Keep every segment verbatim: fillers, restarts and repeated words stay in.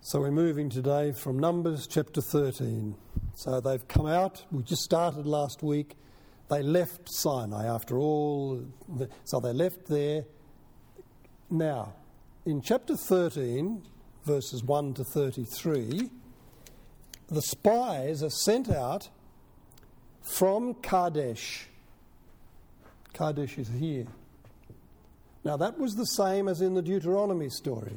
So we're moving today from Numbers chapter thirteen. So they've come out, we just started last week. They left Sinai after all, the, so they left there. Now, in chapter thirteen, verses one to thirty-three, the spies are sent out from Kadesh. Kadesh is here. Now that was the same as in the Deuteronomy story.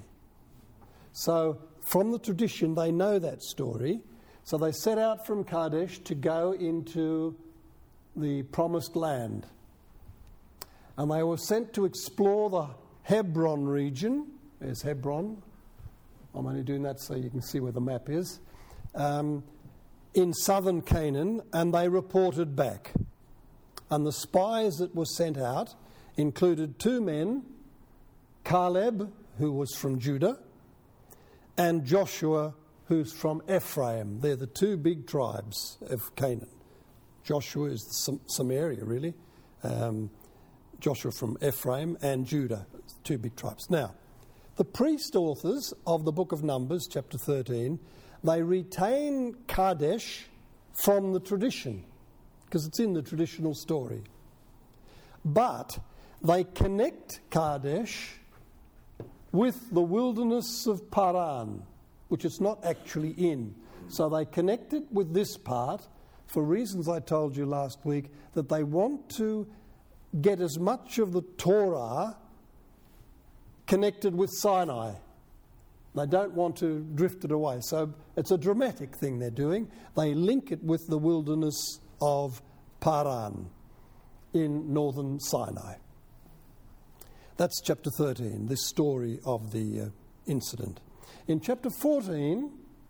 So from the tradition, they know that story. So they set out from Kadesh to go into the promised land. And they were sent to explore the Hebron region. There's Hebron. I'm only doing that so you can see where the map is. Um, in southern Canaan, and they reported back. And the spies that were sent out included two men, Caleb, who was from Judah, and Joshua, who's from Ephraim. They're the two big tribes of Canaan. Joshua is Sam- Samaria, really. Um, Joshua from Ephraim and Judah, two big tribes. Now, the priest authors of the book of Numbers, chapter thirteen, they retain Kadesh from the tradition, because it's in the traditional story. But they connect Kadesh with the wilderness of Paran, which it's not actually in. So they connect it with this part for reasons I told you last week, that they want to get as much of the Torah connected with Sinai. They don't want to drift it away. So it's a dramatic thing they're doing. They link it with the wilderness of Paran in northern Sinai. That's chapter thirteen, this story of the uh, incident. In chapter fourteen,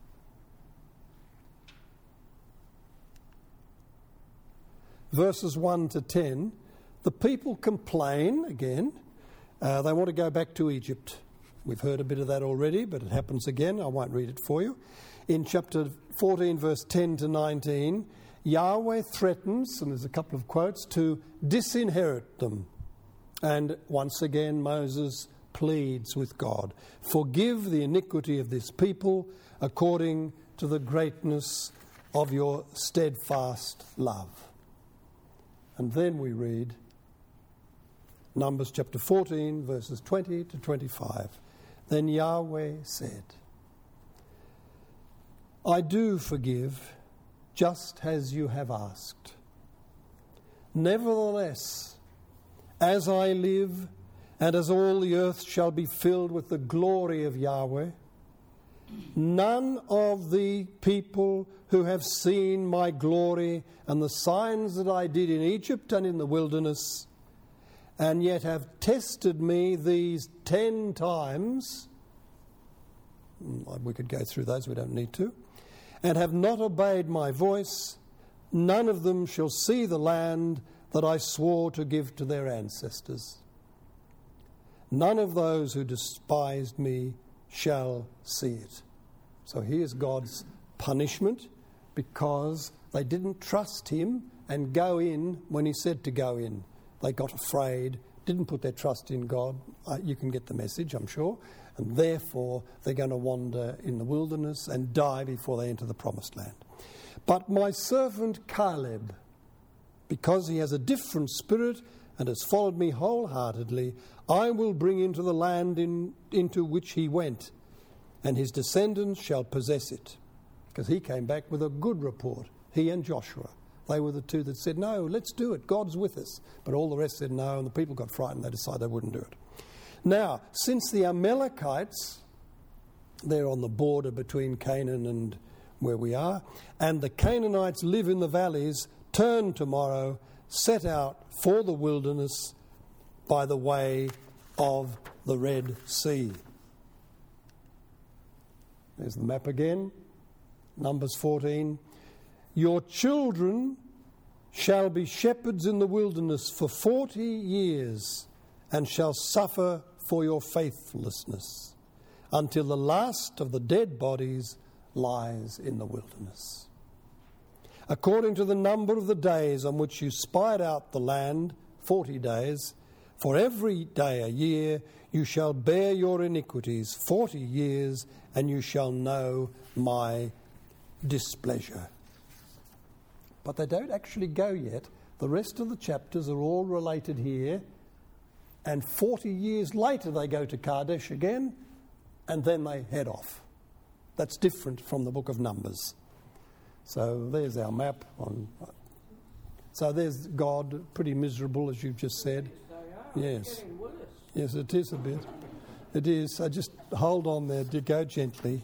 verses one to ten, the people complain again. Uh, they want to go back to Egypt. We've heard a bit of that already, but it happens again. I won't read it for you. In chapter fourteen, verse ten to nineteen, Yahweh threatens, and there's a couple of quotes, to disinherit them. And once again, Moses pleads with God, forgive the iniquity of this people according to the greatness of your steadfast love. And then we read Numbers chapter fourteen, verses twenty to twenty-five. Then Yahweh said, I do forgive, just as you have asked. Nevertheless, as I live, and as all the earth shall be filled with the glory of Yahweh, none of the people who have seen my glory and the signs that I did in Egypt and in the wilderness, and yet have tested me these ten times, we could go through those, we don't need to, and have not obeyed my voice, none of them shall see the land that I swore to give to their ancestors. None of those who despised me shall see it. So here's God's punishment, because they didn't trust him and go in when he said to go in. They got afraid, didn't put their trust in God. Uh, you can get the message, I'm sure. And therefore, they're going to wander in the wilderness and die before they enter the promised land. But my servant Caleb, because he has a different spirit and has followed me wholeheartedly, I will bring into the land in, into which he went, and his descendants shall possess it. Because he came back with a good report, he and Joshua. They were the two that said, no, let's do it, God's with us. But all the rest said no, and the people got frightened, they decided they wouldn't do it. Now, since the Amalekites, they're on the border between Canaan and where we are, and the Canaanites live in the valleys, turn tomorrow, set out for the wilderness by the way of the Red Sea. There's the map again, Numbers fourteen. Your children shall be shepherds in the wilderness for forty years and shall suffer for your faithlessness until the last of the dead bodies lies in the wilderness. According to the number of the days on which you spied out the land, forty days, for every day a year, you shall bear your iniquities forty years, and you shall know my displeasure. But they don't actually go yet. The rest of the chapters are all related here, and forty years later they go to Kadesh again, and then they head off. That's different from the book of Numbers. So there's our map. On. So there's God, pretty miserable, as you've just said. Yes. Yes, it is a bit. It is. So just hold on there. Go gently.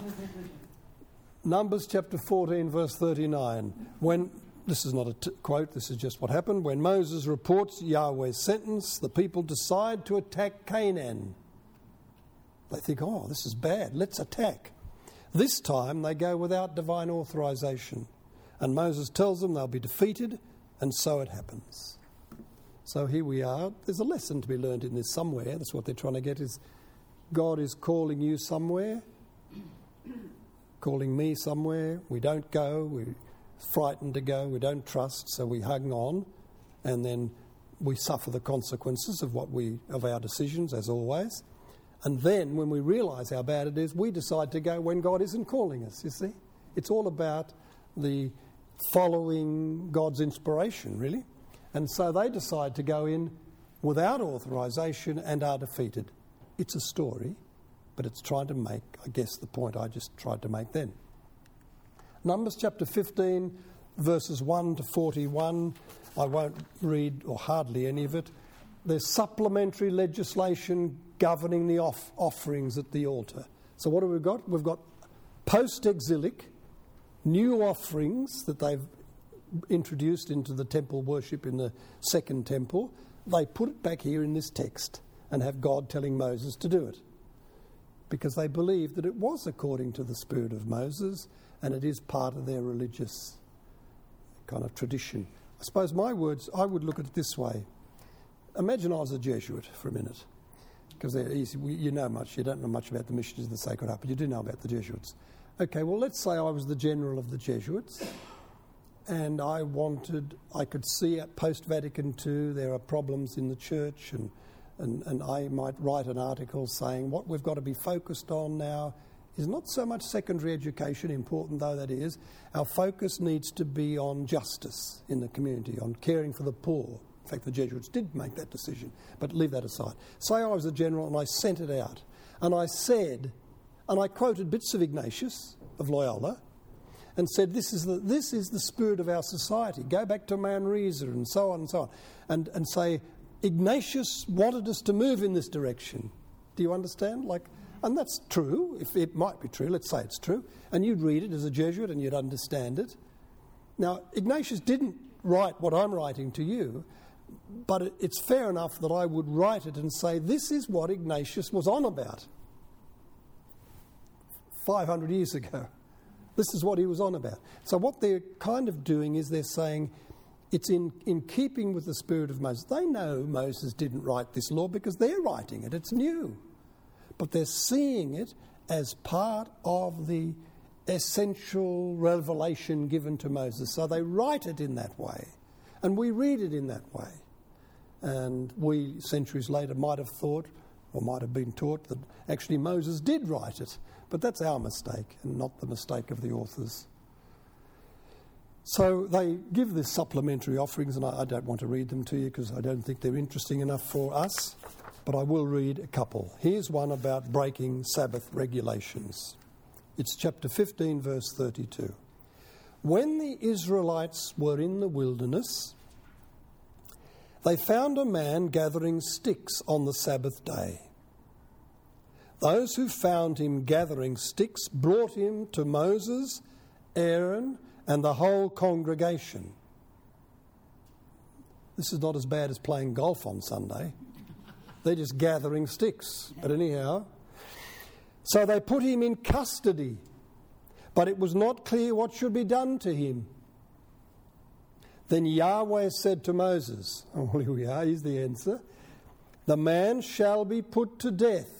Numbers chapter fourteen, verse thirty-nine. When this is not a t- quote, this is just what happened. When Moses reports Yahweh's sentence, the people decide to attack Canaan. They think, oh, this is bad, let's attack. This time they go without divine authorization. And Moses tells them they'll be defeated, and so it happens. So here we are. There's a lesson to be learned in this somewhere. That's what they're trying to get, is God is calling you somewhere, calling me somewhere. We don't go, we're frightened to go, we don't trust, so we hang on, and then we suffer the consequences of what we of our decisions, as always. And then when we realise how bad it is, we decide to go when God isn't calling us, you see. It's all about the following God's inspiration, really. And so they decide to go in without authorisation and are defeated. It's a story, but it's trying to make, I guess, the point I just tried to make then. Numbers chapter fifteen, verses one to forty-one. I won't read, or hardly any of it. There's supplementary legislation governing the off- offerings at the altar. So what have we got? We've got post-exilic, new offerings that they've introduced into the temple worship in the second temple. They put it back here in this text and have God telling Moses to do it, because they believe that it was according to the spirit of Moses, and it is part of their religious kind of tradition. I suppose my words, I would look at it this way. Imagine I was a Jesuit for a minute, because they're easy. You know much. You don't know much about the missionaries of the Sacred Heart, but you do know about the Jesuits. Okay, well, let's say I was the general of the Jesuits, and I wanted, I could see at post-Vatican two there are problems in the church, and, and, and I might write an article saying what we've got to be focused on now is not so much secondary education, important though that is. Our focus needs to be on justice in the community, on caring for the poor. In fact, the Jesuits did make that decision, but leave that aside. Say I was a general and I sent it out, and I said, and I quoted bits of Ignatius of Loyola, and said, this is the this is the spirit of our society. Go back to Manresa and so on and so on, and, and say, Ignatius wanted us to move in this direction. Do you understand? Like, and that's true. If it might be true, let's say it's true, and you'd read it as a Jesuit and you'd understand it. Now, Ignatius didn't write what I'm writing to you, but it, it's fair enough that I would write it and say, this is what Ignatius was on about five hundred years ago. This is what he was on about. So what they're kind of doing is they're saying it's in, in keeping with the spirit of Moses. They know Moses didn't write this law because they're writing it. It's new. But they're seeing it as part of the essential revelation given to Moses. So they write it in that way. And we read it in that way. And we, centuries later, might have thought, or might have been taught, that actually Moses did write it. But that's our mistake, and not the mistake of the authors. So they give this supplementary offerings, and I, I don't want to read them to you because I don't think they're interesting enough for us, but I will read a couple. Here's one about breaking Sabbath regulations. It's chapter fifteen, verse thirty-two. When the Israelites were in the wilderness, they found a man gathering sticks on the Sabbath day. Those who found him gathering sticks brought him to Moses, Aaron, and the whole congregation. This is not as bad as playing golf on Sunday. They're just gathering sticks. But anyhow, so they put him in custody, but it was not clear what should be done to him. Then Yahweh said to Moses, oh, here we are, here's the answer. The man shall be put to death.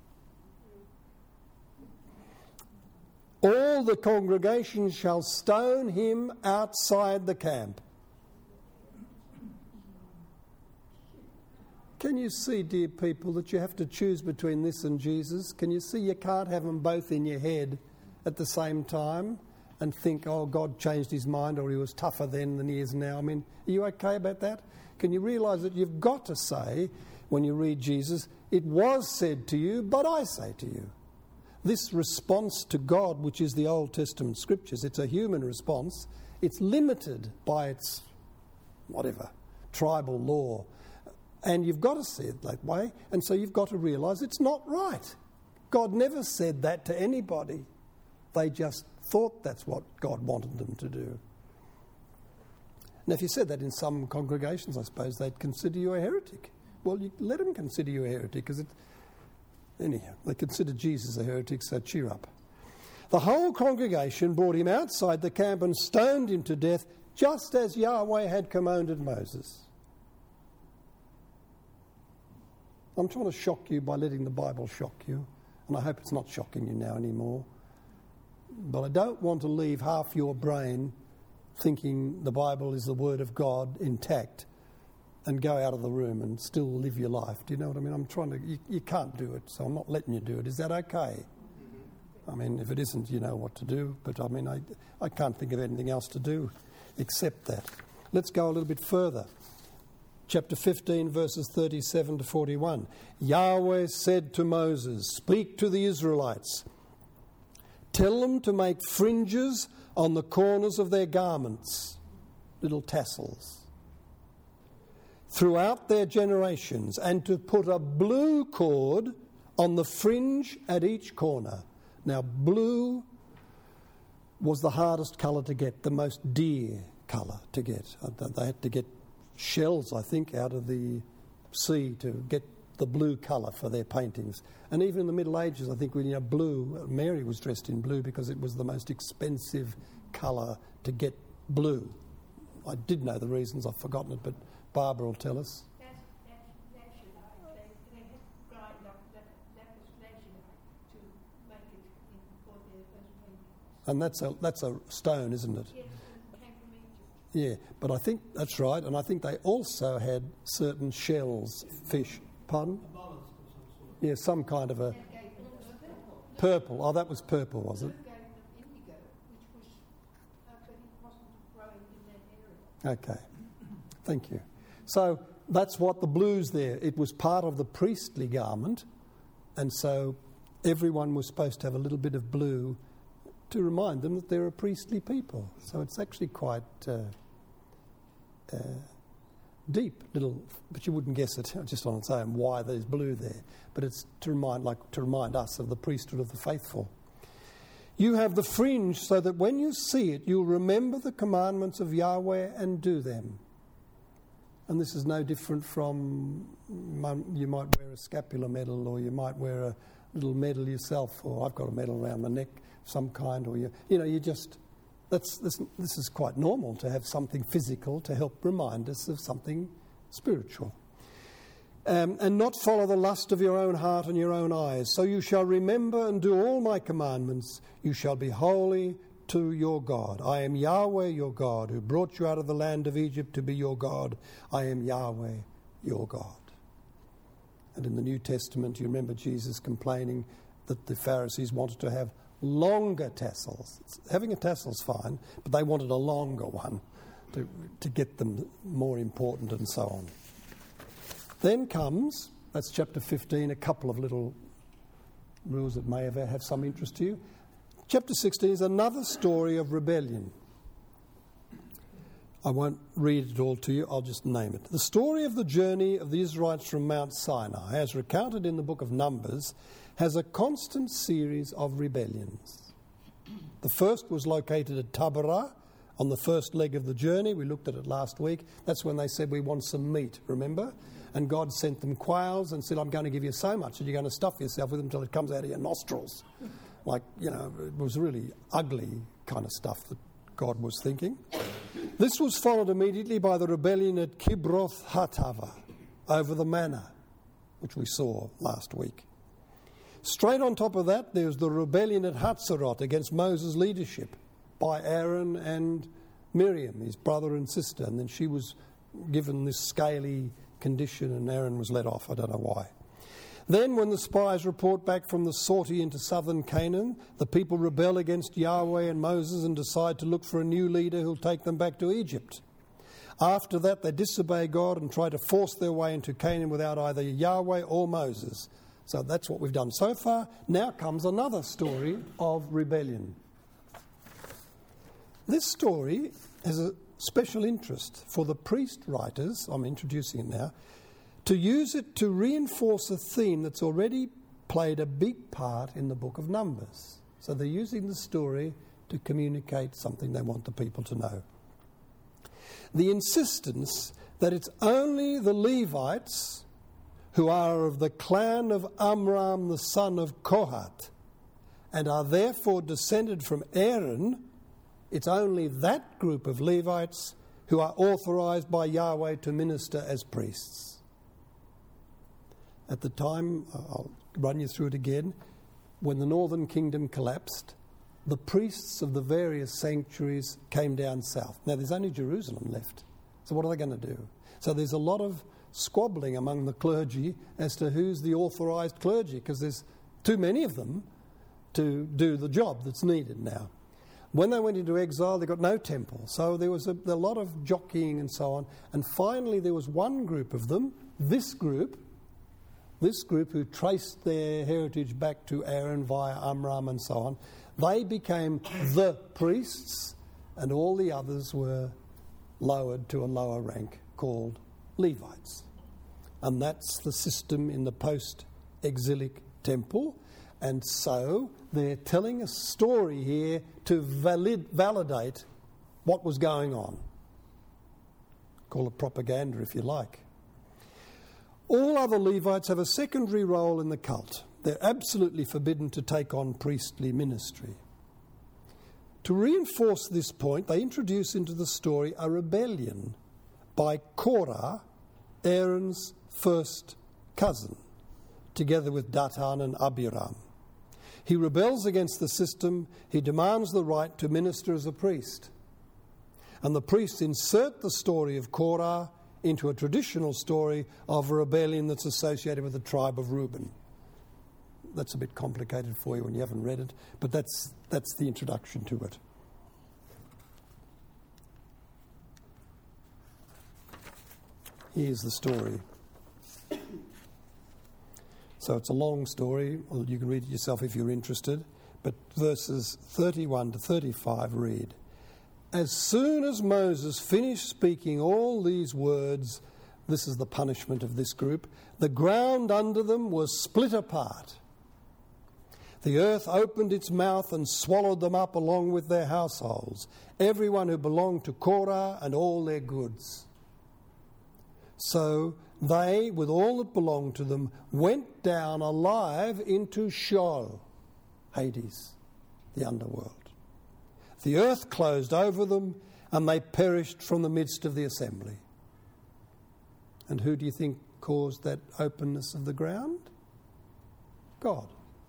All the congregation shall stone him outside the camp. Can you see, dear people, that you have to choose between this and Jesus? Can you see you can't have them both in your head at the same time and think, oh, God changed his mind or he was tougher then than he is now? I mean, are you okay about that? Can you realise that you've got to say, when you read Jesus, it was said to you, but I say to you. This response to God, which is the Old Testament scriptures, it's a human response. It's limited by its, whatever, tribal law. And you've got to see it that way. And so you've got to realise it's not right. God never said that to anybody. They just thought that's what God wanted them to do. Now, if you said that in some congregations, I suppose they'd consider you a heretic. Well, you let them consider you a heretic, because it... Anyhow, they consider Jesus a heretic, so cheer up. The whole congregation brought him outside the camp and stoned him to death, just as Yahweh had commanded Moses. I'm trying to shock you by letting the Bible shock you, and I hope it's not shocking you now anymore. But I don't want to leave half your brain thinking the Bible is the Word of God intact and go out of the room and still live your life. Do you know what I mean? I'm trying to... You, you can't do it, so I'm not letting you do it. Is that okay? I mean, if it isn't, you know what to do. But, I mean, I, I can't think of anything else to do except that. Let's go a little bit further. Chapter fifteen, verses thirty-seven to forty-one. Yahweh said to Moses, speak to the Israelites. Tell them to make fringes on the corners of their garments, little tassels, throughout their generations, and to put a blue cord on the fringe at each corner. Now, blue was the hardest colour to get, the most dear colour to get. They had to get shells, I think, out of the sea to get the blue colour for their paintings. And even in the Middle Ages, I think, when you know, blue, Mary was dressed in blue because it was the most expensive colour to get blue. I did know the reasons, I've forgotten it, but Barbara will tell us. That's, that's, that's they, they had grind up lapis lazuli to make it in, for their first paintings. And that's a, that's a stone, isn't it? Yes, it came from Egypt. Yeah, but I think that's right, and I think they also had certain shells, fish. Pardon? Yeah, some kind of a purple. Oh, that was purple, was it? Okay, thank you. So that's what the blue's there. It was part of the priestly garment, and so everyone was supposed to have a little bit of blue to remind them that they're a priestly people. So it's actually quite uh, uh, deep, little, but you wouldn't guess it just on its own why there's blue there. But it's to remind, like to remind us of the priesthood of the faithful. You have the fringe so that when you see it, you'll remember the commandments of Yahweh and do them. And this is no different from, you might wear a scapular medal, or you might wear a little medal yourself, or I've got a medal around my neck of some kind, or you, you know, you just, that's this, this is quite normal to have something physical to help remind us of something spiritual. Um, and not follow the lust of your own heart and your own eyes. So you shall remember and do all my commandments. You shall be holy to your God. I am Yahweh your God, who brought you out of the land of Egypt to be your God. I am Yahweh your God. And in the New Testament, you remember Jesus complaining that the Pharisees wanted to have longer tassels. Having a tassel's fine, but they wanted a longer one to, to get them more important and so on. Then comes, that's chapter fifteen, a couple of little rules that may have, have some interest to you. Chapter sixteen is another story of rebellion. I won't read it all to you, I'll just name it. The story of the journey of the Israelites from Mount Sinai, as recounted in the book of Numbers, has a constant series of rebellions. The first was located at Taberah on the first leg of the journey. We looked at it last week. That's when they said, we want some meat, remember? And God sent them quails and said, I'm going to give you so much that you're going to stuff yourself with them until it comes out of your nostrils. Like, you know, it was really ugly kind of stuff that God was thinking. This was followed immediately by the rebellion at Kibroth Hattaavah over the manna, which we saw last week. Straight on top of that, there's the rebellion at Hatzerot against Moses' leadership by Aaron and Miriam, his brother and sister. And then she was given this scaly condition, and Aaron was let off. I don't know why. Then when the spies report back from the sortie into southern Canaan, the people rebel against Yahweh and Moses and decide to look for a new leader who'll take them back to Egypt. After that, they disobey God and try to force their way into Canaan without either Yahweh or Moses. So that's what we've done so far. Now comes another story of rebellion. This story has a special interest for the priest writers, I'm introducing it now, to use it to reinforce a theme that's already played a big part in the book of Numbers. So they're using the story to communicate something they want the people to know. The insistence that it's only the Levites who are of the clan of Amram, the son of Kohath, and are therefore descended from Aaron, it's only that group of Levites who are authorized by Yahweh to minister as priests. At the time, I'll run you through it again, when the northern kingdom collapsed, the priests of the various sanctuaries came down south. Now, there's only Jerusalem left. So what are they going to do? So there's a lot of squabbling among the clergy as to who's the authorised clergy, because there's too many of them to do the job that's needed now. When they went into exile, they got no temple. So there was a, a lot of jockeying and so on. And finally, there was one group of them, this group, this group who traced their heritage back to Aaron via Amram and so on. They became the priests, and all the others were lowered to a lower rank called Levites. And that's the system in the post-exilic temple. And so they're telling a story here to valid, validate what was going on. Call it propaganda if you like. All other Levites have a secondary role in the cult. They're absolutely forbidden to take on priestly ministry. To reinforce this point, they introduce into the story a rebellion by Korah, Aaron's first cousin, together with Dathan and Abiram. He rebels against the system. He demands the right to minister as a priest. And the priests insert the story of Korah into a traditional story of a rebellion that's associated with the tribe of Reuben. That's a bit complicated for you when you haven't read it, but that's that's the introduction to it. Here's the story. So it's a long story. Well, you can read it yourself if you're interested. But verses thirty-one to thirty-five read, "As soon as Moses finished speaking all these words," this is the punishment of this group, "the ground under them was split apart. The earth opened its mouth and swallowed them up along with their households, everyone who belonged to Korah and all their goods. So they, with all that belonged to them, went down alive into Sheol," Hades, the underworld. "The earth closed over them, and they perished from the midst of the assembly." And who do you think caused that openness of the ground? God.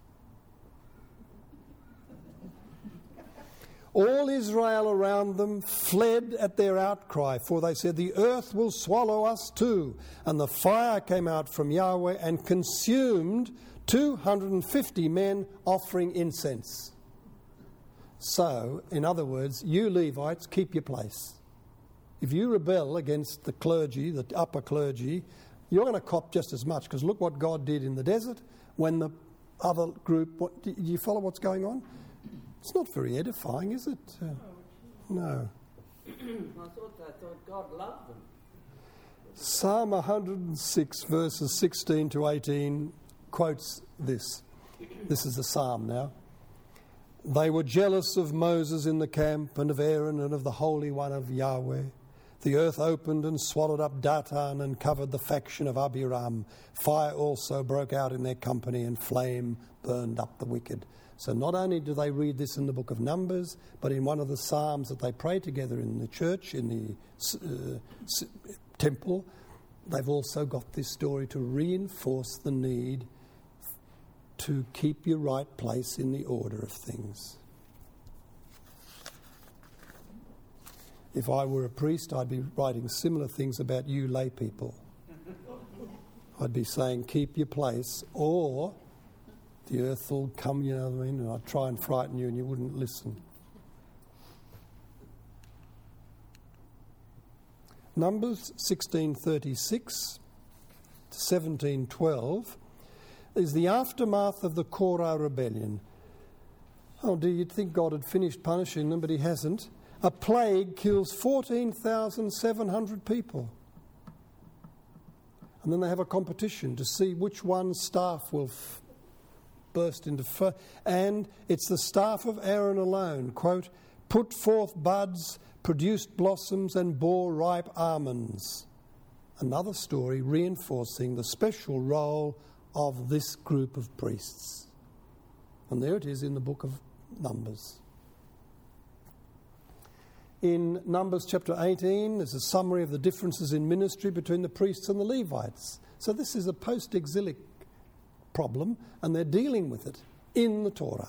All Israel around them fled at their outcry, for they said, "The earth will swallow us too." And the fire came out from Yahweh and consumed two hundred fifty men offering incense. So, in other words, you Levites, keep your place. If you rebel against the clergy, the upper clergy, you're going to cop just as much, because look what God did in the desert when the other group... What, do you follow what's going on? It's not very edifying, is it? Uh, no. I thought I thought God loved them. Psalm one hundred six, verses sixteen to eighteen, quotes this. This is the psalm now. "They were jealous of Moses in the camp, and of Aaron, and of the Holy One of Yahweh. The earth opened and swallowed up Dathan and covered the faction of Abiram. Fire also broke out in their company, and flame burned up the wicked." So not only do they read this in the book of Numbers, but in one of the psalms that they pray together in the church, in the uh, temple, they've also got this story to reinforce the need to keep your right place in the order of things. If I were a priest, I'd be writing similar things about you lay people. I'd be saying, keep your place, or the earth will come, you know what I mean, and I'd try and frighten you and you wouldn't listen. Numbers sixteen thirty-six to seventeen twelve is the aftermath of the Korah rebellion. Oh dear, you'd think God had finished punishing them, but he hasn't. A plague kills fourteen thousand seven hundred people. And then they have a competition to see which one's staff will f- burst into fire. And it's the staff of Aaron alone, quote, put forth buds, produced blossoms and bore ripe almonds. Another story reinforcing the special role of this group of priests. And there it is in the book of Numbers. In Numbers chapter eighteen, there's a summary of the differences in ministry between the priests and the Levites. So this is a post-exilic problem, and they're dealing with it in the Torah.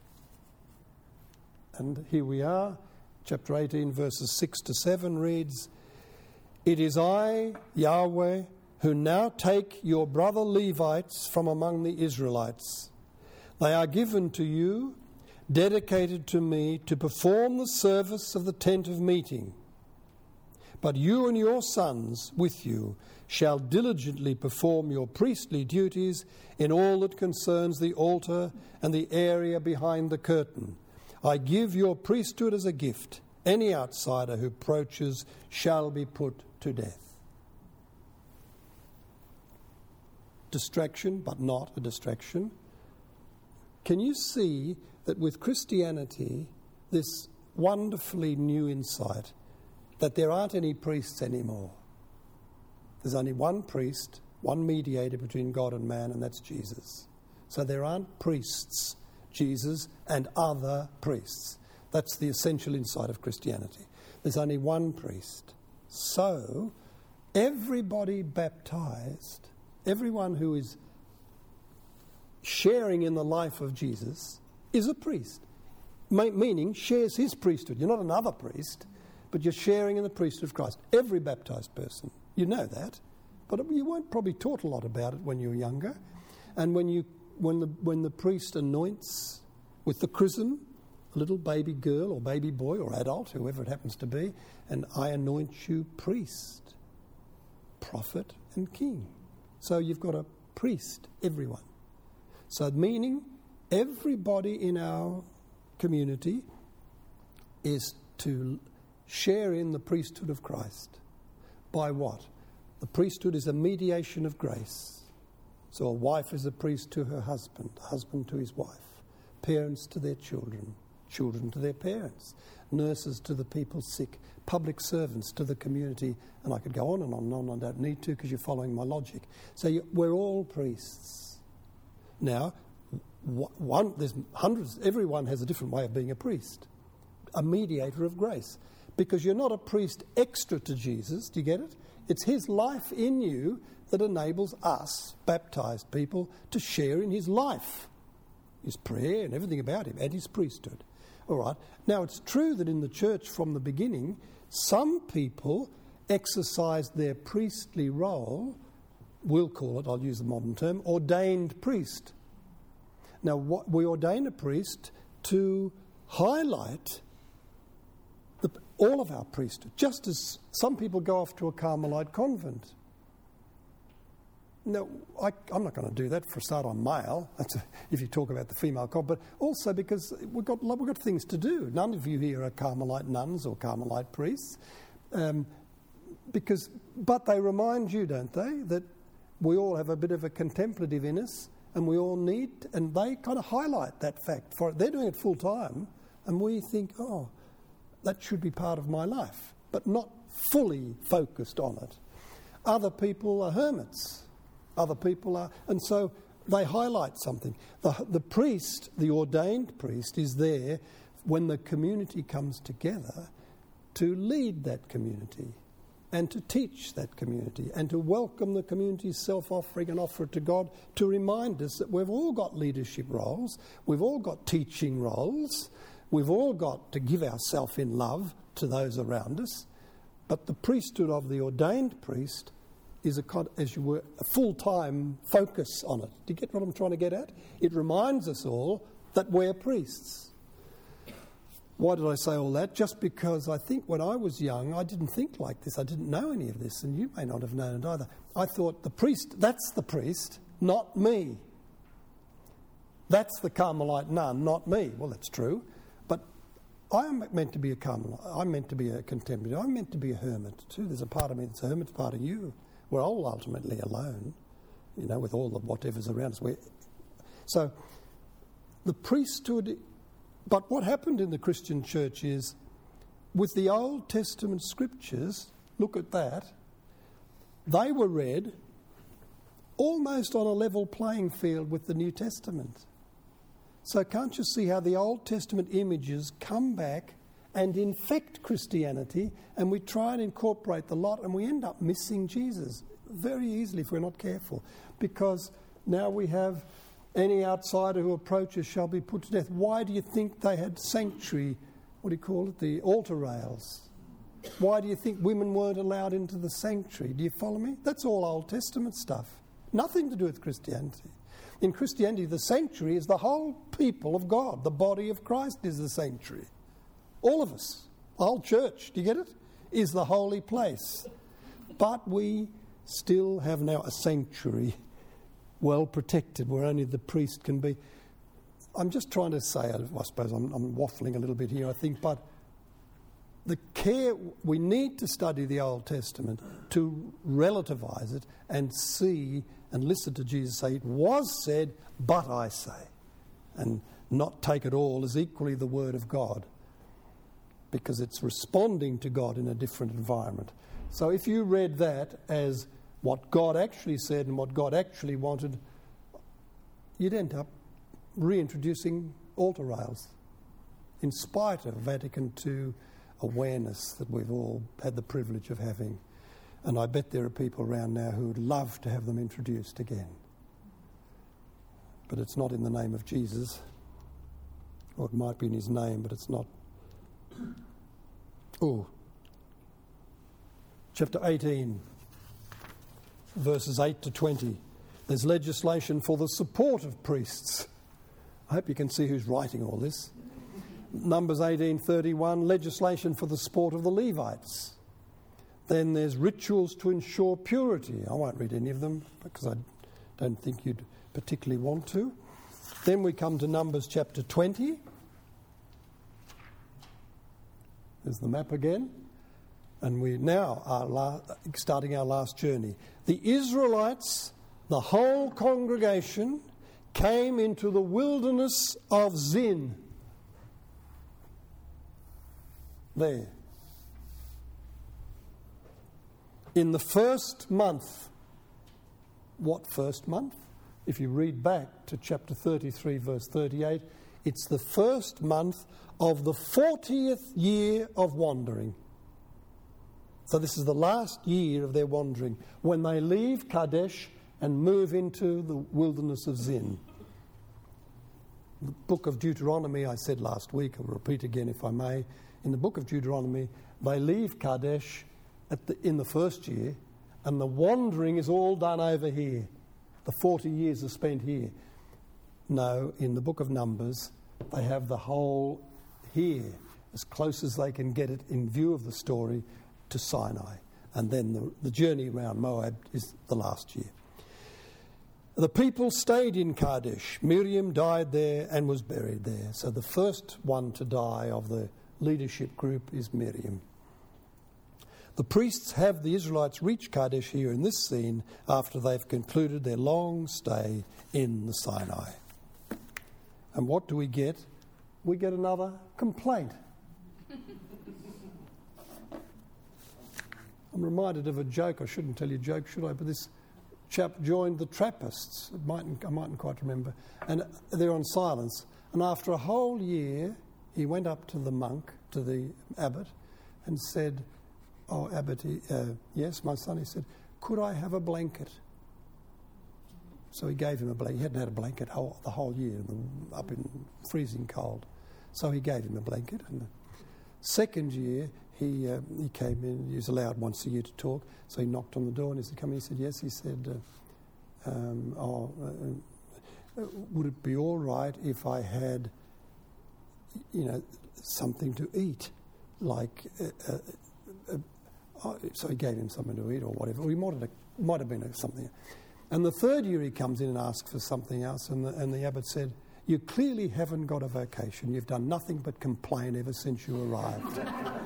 And here we are, chapter eighteen, verses six to seven reads, it is I, Yahweh, who now take your brother Levites from among the Israelites. They are given to you, dedicated to me, to perform the service of the tent of meeting. But you and your sons with you shall diligently perform your priestly duties in all that concerns the altar and the area behind the curtain. I give your priesthood as a gift. Any outsider who approaches shall be put to death. Distraction, but not a distraction. Can you see that with Christianity, this wonderfully new insight that there aren't any priests anymore? There's only one priest, one mediator between God and man, and that's Jesus. So there aren't priests, Jesus and other priests. That's the essential insight of Christianity. There's only one priest. So everybody baptized, everyone who is sharing in the life of Jesus is a priest, meaning shares his priesthood. You're not another priest, but you're sharing in the priesthood of Christ. Every baptized person. You know that, but you weren't probably taught a lot about it when you were younger. And when you when the when the priest anoints with the chrism a little baby girl or baby boy or adult, whoever it happens to be, and I anoint you priest, prophet and king. So you've got a priest, everyone. So meaning everybody in our community is to share in the priesthood of Christ. By what? The priesthood is a mediation of grace. So a wife is a priest to her husband, a husband to his wife, parents to their children, children to their parents, nurses to the people sick, public servants to the community, and I could go on and on and on. I don't need to because you're following my logic. So you, we're all priests. Now, one, there's hundreds, everyone has a different way of being a priest, a mediator of grace, because you're not a priest extra to Jesus, do you get it? It's his life in you that enables us, baptized people, to share in his life, his prayer and everything about him, and his priesthood. All right. Now, it's true that in the church from the beginning, some people exercised their priestly role, we'll call it, I'll use the modern term, ordained priest. Now, what, we ordain a priest to highlight the, all of our priesthood, just as some people go off to a Carmelite convent. Now, I, I'm not going to do that for a start on male, that's a, if you talk about the female convent, but also because we've got, we've got things to do. None of you here are Carmelite nuns or Carmelite priests, um, because, but they remind you, don't they, that we all have a bit of a contemplative in us, and we all need, and they kind of highlight that fact. For they're doing it full time, and we think, oh, that should be part of my life, but not fully focused on it. Other people are hermits. Other people are, and so they highlight something. The, the priest, the ordained priest, is there when the community comes together to lead that community and to teach that community and to welcome the community's self-offering and offer it to God, to remind us that we've all got leadership roles, we've all got teaching roles, we've all got to give ourselves in love to those around us, but the priesthood of the ordained priest is a, as you were, a full-time focus on it. Do you get what I'm trying to get at? It reminds us all that we're priests. Why did I say all that? Just because I think when I was young, I didn't think like this. I didn't know any of this, and you may not have known it either. I thought the priest, that's the priest, not me. That's the Carmelite nun, not me. Well, that's true. But I'm meant to be a Carmelite. I'm meant to be a contemplative. I'm meant to be a hermit too. There's a part of me that's a hermit, part of you. We're all ultimately alone, you know, with all the whatever's around us. We're, so the priesthood... But what happened in the Christian church is, with the Old Testament scriptures, look at that, they were read almost on a level playing field with the New Testament. So can't you see how the Old Testament images come back and infect Christianity, and we try and incorporate the lot, and we end up missing Jesus very easily if we're not careful, because now we have... Any outsider who approaches shall be put to death. Why do you think they had sanctuary, what do you call it, the altar rails? Why do you think women weren't allowed into the sanctuary? Do you follow me? That's all Old Testament stuff. Nothing to do with Christianity. In Christianity, the sanctuary is the whole people of God. The body of Christ is the sanctuary. All of us, the whole church, do you get it? Is the holy place. But we still have now a sanctuary well protected, where only the priest can be. I'm just trying to say, I suppose I'm, I'm waffling a little bit here, I think, but the care, we need to study the Old Testament to relativise it and see and listen to Jesus say, it was said, but I say, and not take it all as equally the word of God, because it's responding to God in a different environment. So if you read that as what God actually said and what God actually wanted, you'd end up reintroducing altar rails, in spite of Vatican two awareness that we've all had the privilege of having. And I bet there are people around now who would love to have them introduced again. But it's not in the name of Jesus. Or it might be in his name, but it's not. Oh. Chapter eighteen. Verses eight to twenty. There's legislation for the support of priests. I hope you can see who's writing all this. Numbers eighteen thirty-one, legislation for the support of the Levites. Then there's rituals to ensure purity. I won't read any of them because I don't think you'd particularly want to. Then we come to Numbers chapter twenty. There's the map again. And we now are la- starting our last journey. The Israelites, the whole congregation, came into the wilderness of Zin. There. In the first month. What first month? If you read back to chapter thirty-three, verse thirty-eight, it's the first month of the fortieth year of wandering. So this is the last year of their wandering, when they leave Kadesh and move into the wilderness of Zin. The book of Deuteronomy, I said last week, I'll repeat again if I may. In the book of Deuteronomy, they leave Kadesh at the, in the first year, and the wandering is all done over here. The forty years are spent here. No, in the book of Numbers, they have the whole here, as close as they can get it in view of the story, to Sinai, and then the, the journey around Moab is the last year. The people stayed in Kadesh. Miriam died there and was buried there. So the first one to die of the leadership group is Miriam. The priests have the Israelites reach Kadesh here in this scene after they've concluded their long stay in the Sinai. And what do we get? We get another complaint. I'm reminded of a joke. I shouldn't tell you a joke, should I? But this chap joined the Trappists. It mightn't, I mightn't quite remember. And they're on silence. And after a whole year, he went up to the monk, to the abbot, and said, "Oh, abbot, he, uh, yes, my son," he said, "could I have a blanket?" So he gave him a blanket. He hadn't had a blanket whole, the whole year, up in freezing cold. So he gave him a blanket. And the second year, he uh, he came in. He was allowed once a year to talk, so he knocked on the door and he said, "Come in." He said, "Yes." He said, uh, um, "Oh, uh, uh, would it be all right if I had, you know, something to eat, like?" Uh, uh, uh, uh, so he gave him something to eat or whatever. He might have, might have been a, something. And the third year he comes in and asks for something else, and the, and the abbot said, "You clearly haven't got a vocation. You've done nothing but complain ever since you arrived."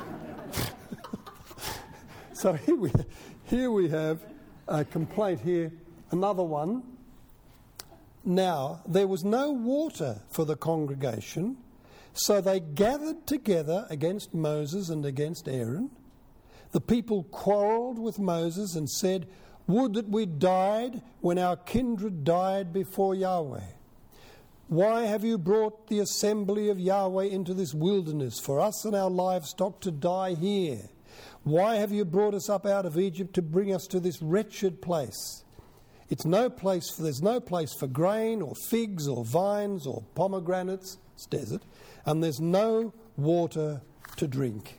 So here we, here we have a complaint here, another one. "Now, there was no water for the congregation, so they gathered together against Moses and against Aaron. The people quarrelled with Moses and said, 'Would that we died when our kindred died before Yahweh. Why have you brought the assembly of Yahweh into this wilderness for us and our livestock to die here? Why have you brought us up out of Egypt to bring us to this wretched place? It's no place for, there's no place for grain or figs or vines or pomegranates," it's desert, "and there's no water to drink."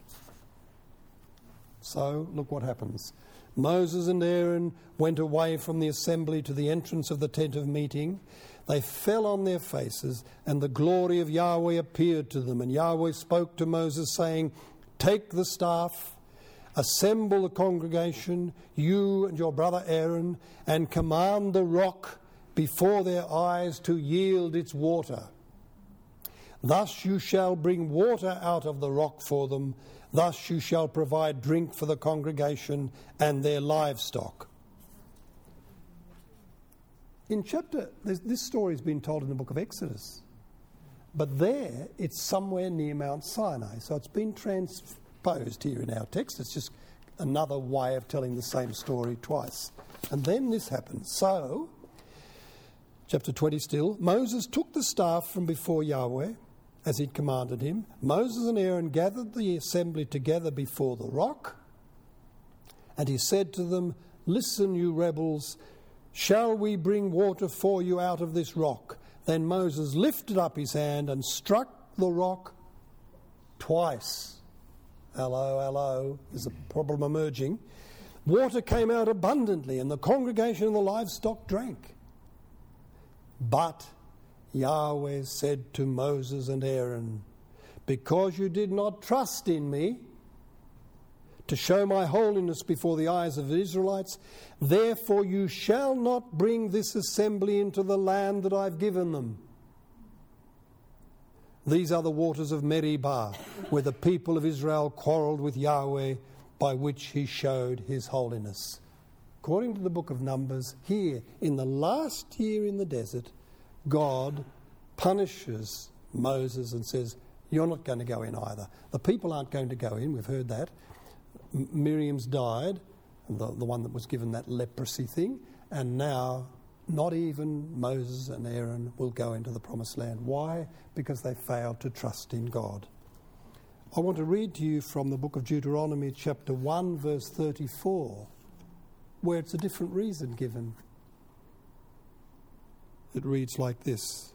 So look what happens. Moses and Aaron went away from the assembly to the entrance of the tent of meeting. They fell on their faces, and the glory of Yahweh appeared to them. And Yahweh spoke to Moses, saying, "Take the staff, assemble the congregation, you and your brother Aaron, and command the rock before their eyes to yield its water. Thus you shall bring water out of the rock for them. Thus you shall provide drink for the congregation and their livestock." In chapter, this story has been told in the book of Exodus, but there it's somewhere near Mount Sinai. So it's been transposed here in our text. It's just another way of telling the same story twice. And then this happens. So, chapter twenty still, Moses took the staff from before Yahweh, as he'd commanded him. Moses and Aaron gathered the assembly together before the rock, and he said to them, "Listen, you rebels, shall we bring water for you out of this rock?" Then Moses lifted up his hand and struck the rock twice. Hello, hello, there's a problem emerging. Water came out abundantly, and the congregation and the livestock drank. But Yahweh said to Moses and Aaron, "Because you did not trust in me to show my holiness before the eyes of the Israelites, therefore you shall not bring this assembly into the land that I've given them. These are the waters of Meribah, where the people of Israel quarrelled with Yahweh, by which he showed his holiness." According to the book of Numbers, here, in the last year in the desert, God punishes Moses and says, "You're not going to go in either." The people aren't going to go in, we've heard that. M- Miriam's died, the, the one that was given that leprosy thing, and now not even Moses and Aaron will go into the promised land. Why? Because they failed to trust in God. I want to read to you from the book of Deuteronomy, chapter one, verse thirty-four, where it's a different reason given. It reads like this.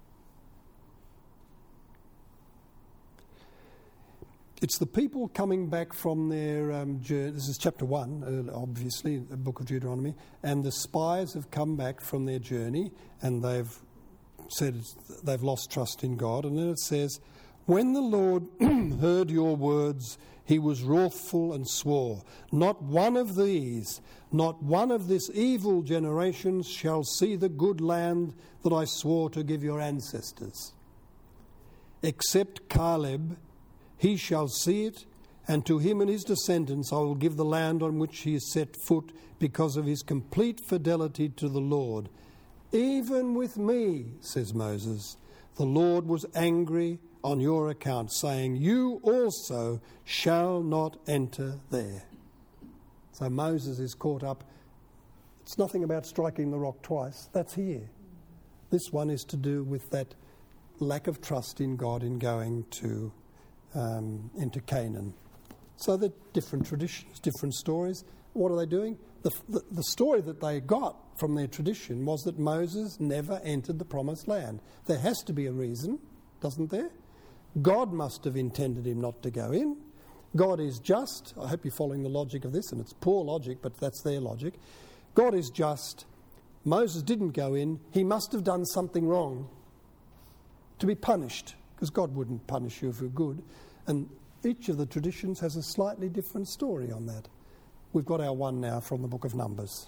It's the people coming back from their um, journey. This is chapter one, uh, obviously, the book of Deuteronomy. And the spies have come back from their journey, and they've said they've lost trust in God. And then it says, "When the Lord heard your words, he was wrathful and swore, 'Not one of these, not one of this evil generation shall see the good land that I swore to give your ancestors. Except Caleb, he shall see it, and to him and his descendants I will give the land on which he has set foot, because of his complete fidelity to the Lord. Even with me,' says Moses, 'the Lord was angry on your account, saying, you also shall not enter there.'" So Moses is caught up. It's nothing about striking the rock twice. That's here. This one is to do with that lack of trust in God in going to um, into Canaan. So they're different traditions, different stories. What are they doing? The, the, the story that they got from their tradition was that Moses never entered the promised land. There has to be a reason, doesn't there? God must have intended him not to go in. God is just. I hope you're following the logic of this, and it's poor logic, but that's their logic. God is just. Moses didn't go in. He must have done something wrong to be punished, because God wouldn't punish you if you're good. And each of the traditions has a slightly different story on that. We've got our one now from the book of Numbers.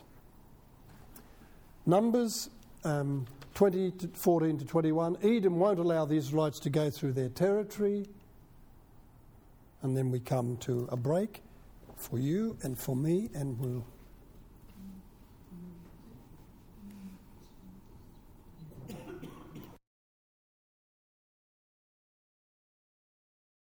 Numbers um, twenty to fourteen to twenty-one. Edom won't allow the Israelites to go through their territory. And then we come to a break for you and for me, and we'll